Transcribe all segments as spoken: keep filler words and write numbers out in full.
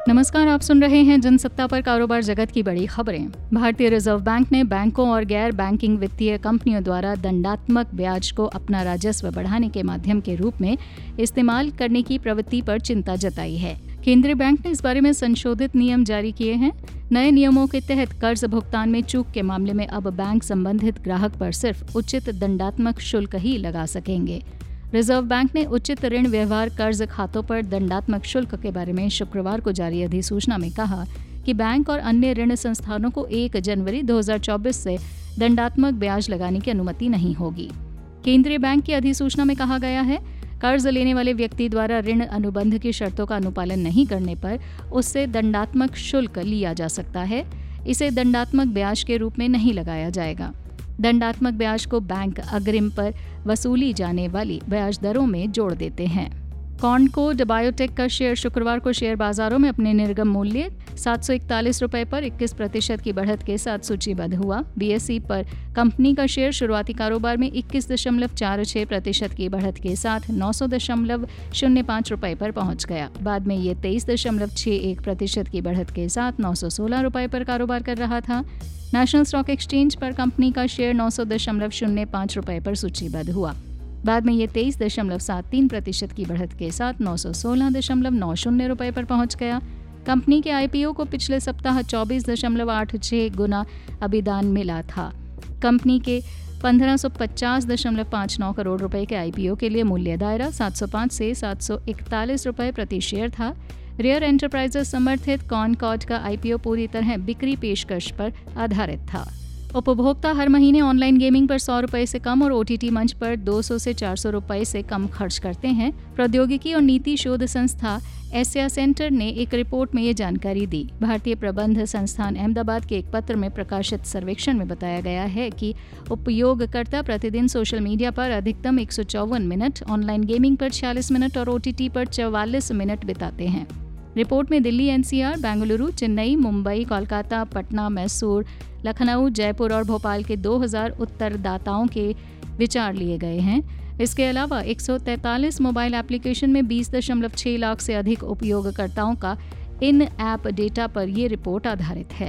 नमस्कार, आप सुन रहे हैं जनसत्ता पर कारोबार जगत की बड़ी खबरें। भारतीय रिजर्व बैंक ने बैंकों और गैर बैंकिंग वित्तीय कंपनियों द्वारा दंडात्मक ब्याज को अपना राजस्व बढ़ाने के माध्यम के रूप में इस्तेमाल करने की प्रवृत्ति पर चिंता जताई है। केंद्रीय बैंक ने इस बारे में संशोधित नियम जारी किए हैं। नए नियमों के तहत कर्ज भुगतान में चूक के मामले में अब बैंक संबंधित ग्राहक पर सिर्फ उचित दंडात्मक शुल्क ही लगा सकेंगे। रिजर्व बैंक ने उचित ऋण व्यवहार कर्ज खातों पर दंडात्मक शुल्क के बारे में शुक्रवार को जारी अधिसूचना में कहा कि बैंक और अन्य ऋण संस्थानों को एक जनवरी दो हज़ार चौबीस से दंडात्मक ब्याज लगाने की अनुमति नहीं होगी। केंद्रीय बैंक की अधिसूचना में कहा गया है, कर्ज लेने वाले व्यक्ति द्वारा ऋण अनुबंध की शर्तों का अनुपालन नहीं करने पर उससे दंडात्मक शुल्क लिया जा सकता है। इसे दंडात्मक ब्याज के रूप में नहीं लगाया जाएगा। दंडात्मक ब्याज को बैंक अग्रिम पर वसूली जाने वाली ब्याज दरों में जोड़ देते हैं। कॉनकोड बायोटेक का शेयर शुक्रवार को शेयर बाजारों में अपने निर्गम मूल्य सात सौ इकतालीस रुपए पर इक्कीस प्रतिशत की बढ़त के साथ सूचीबद्ध हुआ। बीएसई पर कंपनी का शेयर शुरुआती कारोबार में इक्कीस दशमलव चार छह प्रतिशत की बढ़त के साथ नौ सौ दशमलव शून्य पाँच रुपए पर पहुंच गया। बाद में ये तेईस दशमलव छह एक प्रतिशत की बढ़त के साथ नौ सौ सोलह रुपए पर कारोबार कर रहा था। नेशनल स्टॉक एक्सचेंज पर कंपनी का शेयर नौ सौ दशमलव शून्य पाँच रुपए पर सूचीबद्ध हुआ। बाद में ये तेईस दशमलव सात तीन प्रतिशत की बढ़त के साथ नौ सौ सोलह दशमलव नौ शून्य रुपए पर पहुंच गया। कंपनी के आईपीओ को पिछले सप्ताह चौबीस दशमलव आठ छह गुना अभिदान मिला था। कंपनी के पंद्रह सौ पचास दशमलव पाँच नौ करोड़ रुपए के आईपीओ के लिए मूल्य दायरा सात सौ पाँच से सात सौ इकतालीस रुपए प्रति शेयर था। रेयर एंटरप्राइजेस समर्थित कॉनकॉर्ड का आईपीओ पूरी तरह बिक्री पेशकश पर आधारित था। उपभोक्ता हर महीने ऑनलाइन गेमिंग पर सौ रुपए से कम और ओटीटी मंच पर दो सौ से चार सौ रुपए से कम खर्च करते हैं। प्रौद्योगिकी और नीति शोध संस्था एशिया सेंटर ने एक रिपोर्ट में ये जानकारी दी। भारतीय प्रबंध संस्थान अहमदाबाद के एक पत्र में प्रकाशित सर्वेक्षण में बताया गया है कि उपयोगकर्ता प्रतिदिन सोशल मीडिया पर अधिकतम एक सौ चौवन मिनट, ऑनलाइन गेमिंग पर छियालीस मिनट और ओटीटी पर चौवालीस मिनट बिताते हैं। रिपोर्ट में दिल्ली, एनसीआर, बेंगलुरु, चेन्नई, मुंबई, कोलकाता, पटना, मैसूर, लखनऊ, जयपुर और भोपाल के दो हज़ार उत्तरदाताओं के विचार लिए गए हैं। इसके अलावा एक सौ तैंतालीस मोबाइल एप्लीकेशन में बीस दशमलव छह लाख से अधिक उपयोगकर्ताओं का इन ऐप डेटा पर ये रिपोर्ट आधारित है।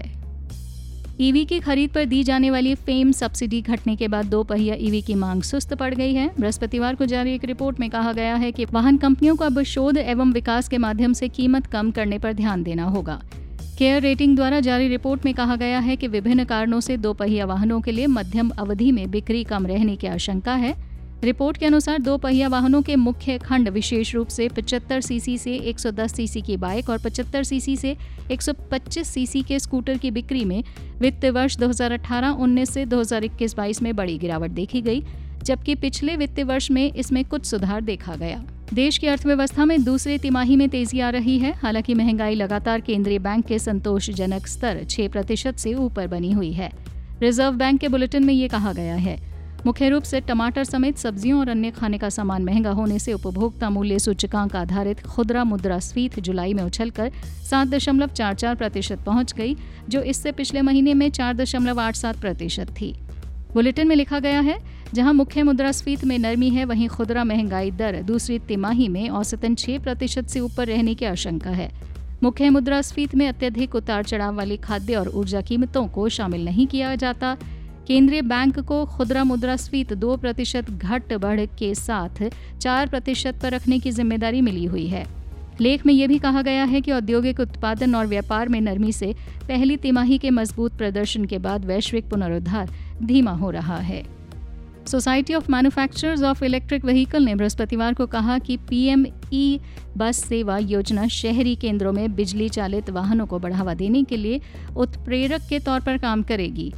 ईवी की खरीद पर दी जाने वाली फेम सब्सिडी घटने के बाद दो पहिया ईवी की मांग सुस्त पड़ गई है। बृहस्पतिवार को जारी एक रिपोर्ट में कहा गया है कि वाहन कंपनियों को अब शोध एवं विकास के माध्यम से कीमत कम करने पर ध्यान देना होगा। केयर रेटिंग द्वारा जारी रिपोर्ट में कहा गया है कि विभिन्न कारणों से दो पहिया वाहनों के लिए मध्यम अवधि में बिक्री कम रहने की आशंका है। रिपोर्ट के अनुसार दो पहिया वाहनों के मुख्य खंड विशेष रूप से पचहत्तर सीसी से एक सौ दस सीसी की बाइक और पचहत्तर सीसी से एक सौ पच्चीस सीसी के स्कूटर की बिक्री में वित्त वर्ष दो हज़ार अठारह उन्नीस से दो हज़ार इक्कीस बाईस में बड़ी गिरावट देखी गई, जबकि पिछले वित्त वर्ष में इसमें कुछ सुधार देखा गया। देश की अर्थव्यवस्था में दूसरे तिमाही में तेजी आ रही है। हालांकि महंगाई लगातार केंद्रीय बैंक के संतोषजनक स्तर छह प्रतिशत से ऊपर बनी हुई है। रिजर्व बैंक के बुलेटिन में ये कहा गया है, मुख्य रूप से टमाटर समेत सब्जियों और अन्य खाने का सामान महंगा होने से उपभोक्ता मूल्य सूचकांक आधारित खुदरा मुद्रास्फीति जुलाई में उछलकर सात दशमलव चार चार प्रतिशत पहुंच गई, जो इससे पिछले महीने में चार दशमलव आठ सात प्रतिशत थी। बुलेटिन में लिखा गया है, जहां मुख्य मुद्रास्फीति में नरमी है, वहीं खुदरा महंगाई दर दूसरी तिमाही में औसतन छह प्रतिशत से ऊपर रहने की आशंका है। मुख्य मुद्रास्फीति में अत्यधिक उतार चढ़ाव वाली खाद्य और ऊर्जा कीमतों को शामिल नहीं किया जाता। केंद्रीय बैंक को खुदरा मुद्रास्फीति दो प्रतिशत घट बढ़ के साथ चार प्रतिशत पर रखने की जिम्मेदारी मिली हुई है। लेख में यह भी कहा गया है कि औद्योगिक उत्पादन और व्यापार में नरमी से पहली तिमाही के मजबूत प्रदर्शन के बाद वैश्विक पुनरुद्धार धीमा हो रहा है। Society of manufacturers of electric vehicle ने बृहस्पतिवार को कहा कि पीएम ई बस सेवा योजना शहरी केंद्रों में बिजली चालित वाहनों को बढ़ावा देने के लिए उत्प्रेरक के तौर पर काम करेगी।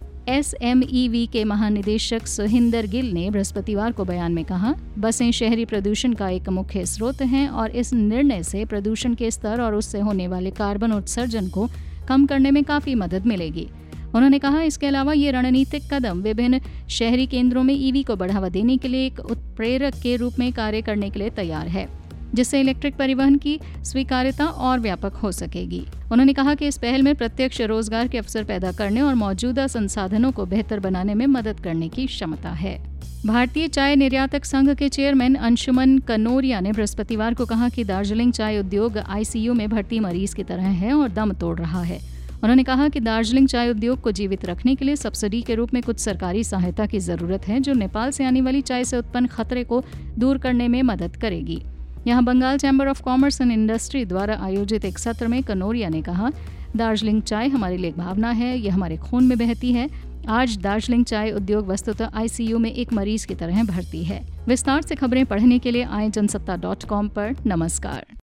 एसएमईवी के महानिदेशक सुहिंदर गिल ने बृहस्पतिवार को बयान में कहा, बसें शहरी प्रदूषण का एक मुख्य स्रोत हैं और इस निर्णय से प्रदूषण के स्तर और उससे होने वाले कार्बन उत्सर्जन को कम करने में काफ़ी मदद मिलेगी। उन्होंने कहा, इसके अलावा ये रणनीतिक कदम विभिन्न शहरी केंद्रों में ईवी को बढ़ावा देने के लिए एक उत्प्रेरक के रूप में कार्य करने के लिए तैयार है, जिससे इलेक्ट्रिक परिवहन की स्वीकार्यता और व्यापक हो सकेगी। उन्होंने कहा कि इस पहल में प्रत्यक्ष रोजगार के अवसर पैदा करने और मौजूदा संसाधनों को बेहतर बनाने में मदद करने की क्षमता है। भारतीय चाय निर्यातक संघ के चेयरमैन अंशुमन कनोरिया ने बृहस्पतिवार को कहा कि दार्जिलिंग चाय उद्योग आईसीयू में भर्ती मरीज की तरह है और दम तोड़ रहा है। उन्होंने कहा कि दार्जिलिंग चाय उद्योग को जीवित रखने के लिए सब्सिडी के रूप में कुछ सरकारी सहायता की जरूरत है, जो नेपाल से आने वाली चाय से उत्पन्न खतरे को दूर करने में मदद करेगी। यहाँ Bengal chamber of commerce and industry द्वारा आयोजित एक सत्र में कनोरिया ने कहा, दार्जिलिंग चाय हमारे लिए एक भावना है, यह हमारे खून में बहती है। आज दार्जिलिंग चाय उद्योग वस्तुतः आईसीयू में एक मरीज की तरह भर्ती है। विस्तार से खबरें पढ़ने के लिए आए जनसत्ता डॉट कॉम पर। नमस्कार।